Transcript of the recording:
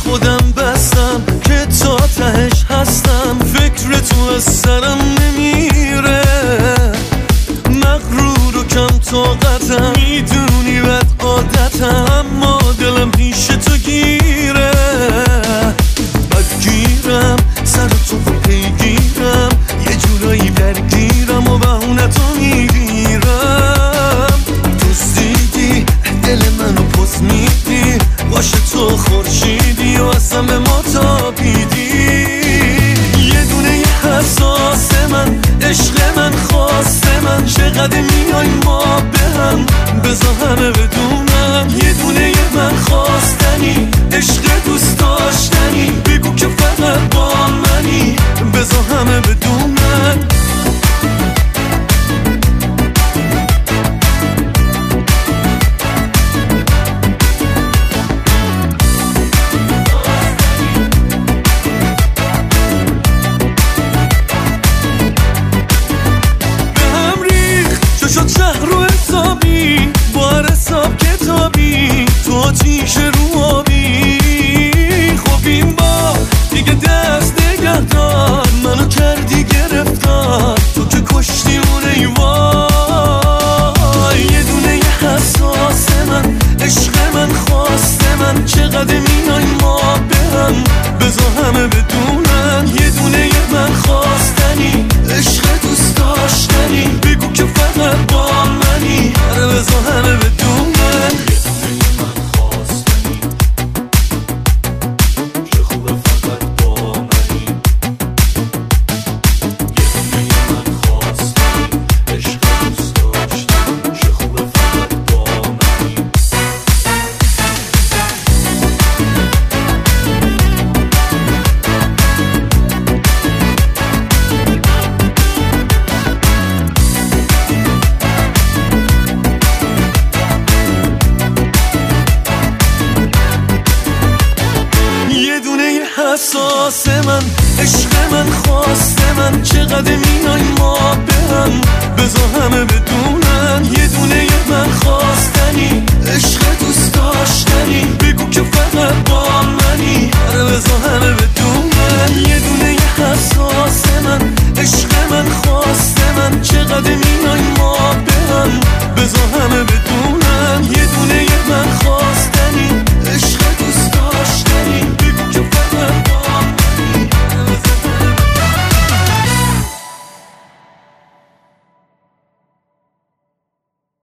خودم بستم که تا تهش هستم، فکر تو از سرم نمیره، مغرور و کم طاقتم، میدونی بد عادتم، اما دلم پیش تو گیره، بدگیرم سر تو پیگیرم، یه جورایی درگیرم و بهونه تو میگیرم، دزدیدی دل منو پس میدی، باشه تو خورشیدی و اصلا به ما تابیدی، یه دونه یه حساس من، عشق من، خواست من، چقدر میای ما به هم، بذار همه بدونن، یه دونه یه من خواستنی، عشق دوست داشتنی، بگو که فقط با منی، بذار همه بدونن. شد شهر رو حسابی، با هر حساب کتابی، تو آتیش رو آبی، خب این با دیگه دست نگه دار، منو کردی گرفتار، تو که کشتی اون ایوای، یه دونه یه حساس من، عشق من، خواست من، چقدر میای ما به هم، بذار همه بدونن، یه دونه یه من خواستنی، عشق دوست داشتنی، بگو که فقط با منی، آره بذار همه بدونن. حساس من، عشق من، خواست من، چقدر میای ما به هم، بذار همه بدونن، یه دونه یه من خواستنی، عشق دوست داشتنی، بگو که فقط با منی، آره بذار همه بدونن، یه دونه یه حساس من، عشق من، خواست من، چقدر میای ما به هم، بذار همه بدونن، یه دونه یه من